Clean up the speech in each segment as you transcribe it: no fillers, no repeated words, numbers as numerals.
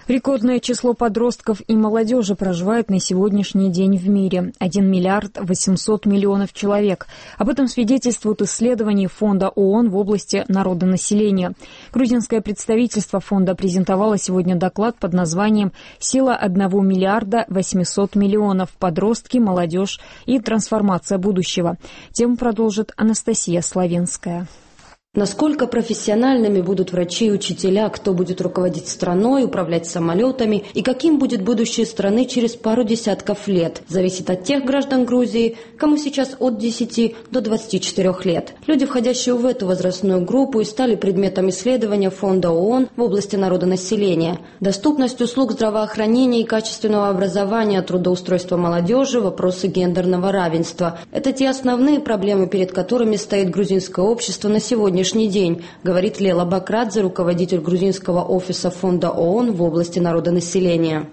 Рекордное число подростков и молодежи проживает на сегодняшний день в мире – 1 миллиард 800 миллионов человек. Об этом свидетельствуют исследования Фонда ООН в области народонаселения. Грузинское представительство фонда презентовало сегодня доклад под названием «Сила 1 миллиарда 800 миллионов. Подростки, молодежь и трансформация будущего». Тему продолжит Анастасия Славинская. Насколько профессиональными будут врачи и учителя, кто будет руководить страной, управлять самолетами и каким будет будущее страны через пару десятков лет, зависит от тех граждан Грузии, кому сейчас от 10 до 24 лет. Люди, входящие в эту возрастную группу, и стали предметом исследования Фонда ООН в области народонаселения. Доступность услуг здравоохранения и качественного образования, трудоустройства молодежи, вопросы гендерного равенства – это те основные проблемы, перед которыми стоит грузинское общество на сегодняшний день, говорит Лела Бакрадзе, руководитель грузинского офиса Фонда ООН в области народонаселения.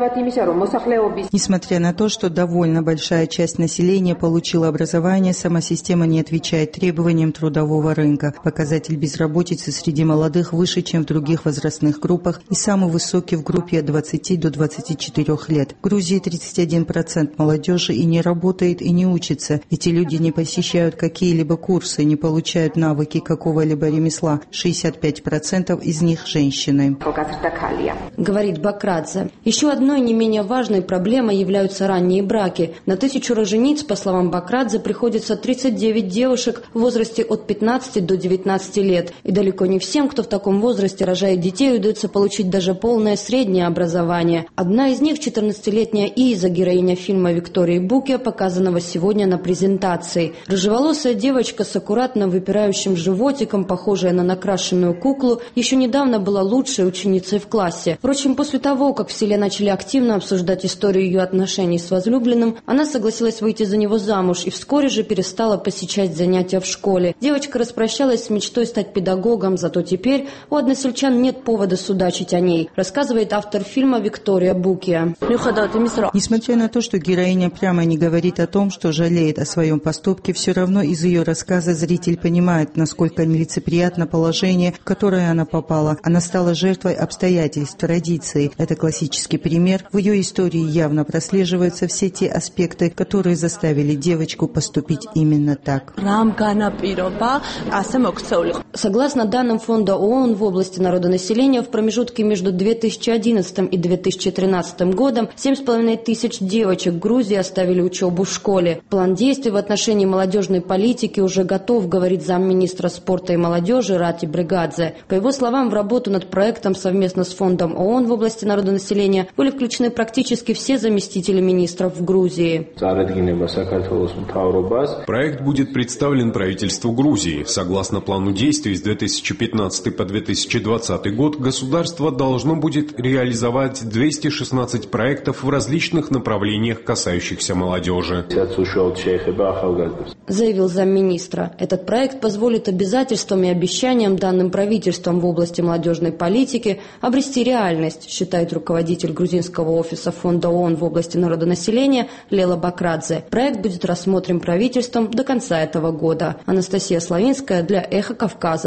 Несмотря на то, что довольно большая часть населения получила образование, сама система не отвечает требованиям трудового рынка. Показатель безработицы среди молодых выше, чем в других возрастных группах, и самый высокий в группе от 20 до 24 лет. В Грузии 31% молодежи и не работает, и не учится. Эти люди не посещают какие-либо курсы, не получают навыки какого-либо ремесла. 65% из них женщины. Говорит Бакрадзе. Еще одной не менее важной проблемой являются ранние браки. На 1000 рожениц, по словам Бакрадзе, приходится 39 девушек в возрасте от 15 до 19 лет. И далеко не всем, кто в таком возрасте рожает детей, удается получить даже полное среднее образование. Одна из них, 14-летняя Иза, героиня фильма Виктории Буке, показанного сегодня на презентации. Рыжеволосая девочка с аккуратно выпирающим животиком, похожая на накрашенную куклу, еще недавно была лучшей ученицей в классе. Впрочем, после того, как в селе начали активно обсуждать историю ее отношений с возлюбленным, она согласилась выйти за него замуж и вскоре же перестала посещать занятия в школе. Девочка распрощалась с мечтой стать педагогом, зато теперь у односельчан нет повода судачить о ней, рассказывает автор фильма Виктория Буке. Несмотря на то, что героиня прямо не говорит о том, что жалеет о своем поступке, все равно из ее рассказа зритель понимает, насколько нелицеприятно положение, в которое она попала. Она стала жертвой обстоятельств, традиций. Это классический пример. В ее истории явно прослеживаются все те аспекты, которые заставили девочку поступить именно так. Согласно данным Фонда ООН в области народонаселения, в промежутке между 2011 и 2013 годом 7500 девочек в Грузии оставили учебу в школе. План действий в отношении молодежной политики уже готов, говорит замминистра спорта и молодежи Рати Бригадзе. По его словам, в работу над проектом совместно с Фондом ООН в области народонаселения были включены практически все заместители министров в Грузии. Проект будет представлен правительству Грузии. Согласно плану действий с 2015 по 2020 год государство должно будет реализовать 216 проектов в различных направлениях, касающихся молодежи. Заявил замминистра. Этот проект позволит обязательствам и обещаниям, данным правительством в области молодежной политики, обрести реальность, считает руководитель грузинского офиса Фонда ООН в области народонаселения Лела Бакрадзе. Проект будет рассмотрен правительством до конца этого года. Анастасия Славинская для «Эхо Кавказа».